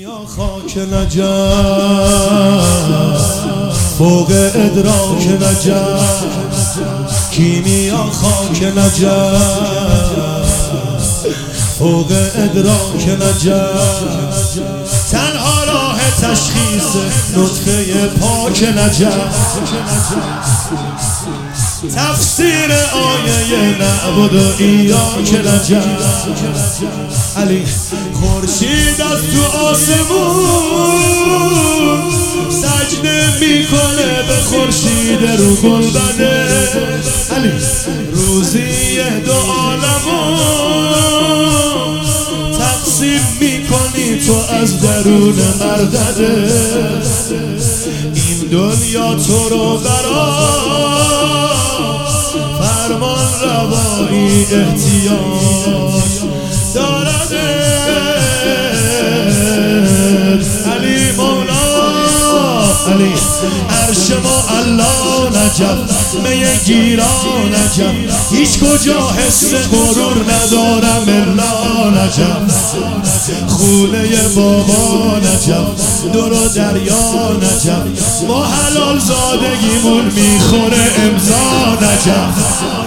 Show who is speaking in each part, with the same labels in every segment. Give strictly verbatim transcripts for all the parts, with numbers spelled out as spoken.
Speaker 1: کیمیا خاک نجف فوق ادراک نجف کیمیا خاک نجف فوق ادراک نجف تنها راه تشخیص نطفه پاک نجف تفسیر آیه نعبد و ایاک نجف علی خورشید از تو آسمون سجده میکنه به خورشید رو گنبده علی روزی دو عالمون تقسیم میکنی تو از درون مردده این دنیا تو رو برا فرمان روایی احتیاج دارده علی مولا علی عرش معلا نجف می گیران نجف هیچ کجا حس غرور ندارم الا نجف خونه بابا نجف دور و دریا نجف ما حلال زادگیمون میخوره امضا نجف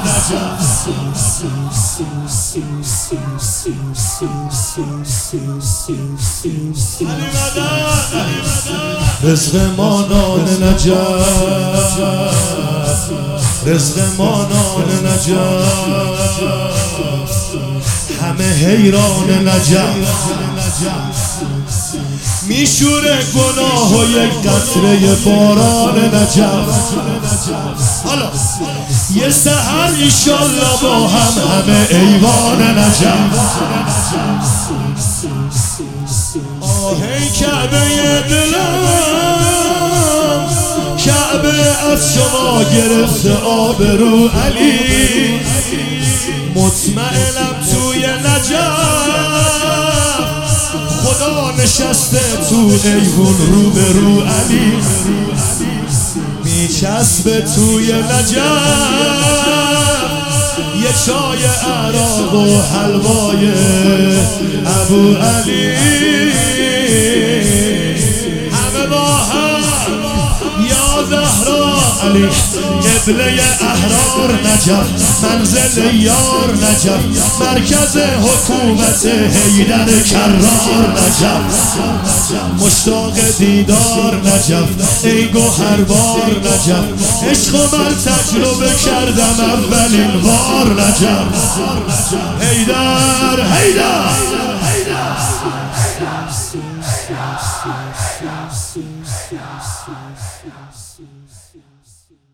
Speaker 1: رزق ما نان نجف رزق ما نان نجف همه حیران نجف میشوره گناه و یک قطره باران نجف حالا یه سحر ایشالله با هم همه ایوان نجف آهی کعبه دلم کعبه از شما گرفته آبرو علی مطمئنم توی نجف خدا نشسته تو ایوون رو به رو علی میچسبه توی نجف یه چای عراق و حلوای ابو علی همه با هم یا زهرا علی قبله احرار نجف منزل یار نجف مرکز حکومت حیدر کرار نجف مشتاق دیدار نجف ای گوهربار نجف عشق و من تجربه کردم اولین بار نجف حیدر حیدر حیدر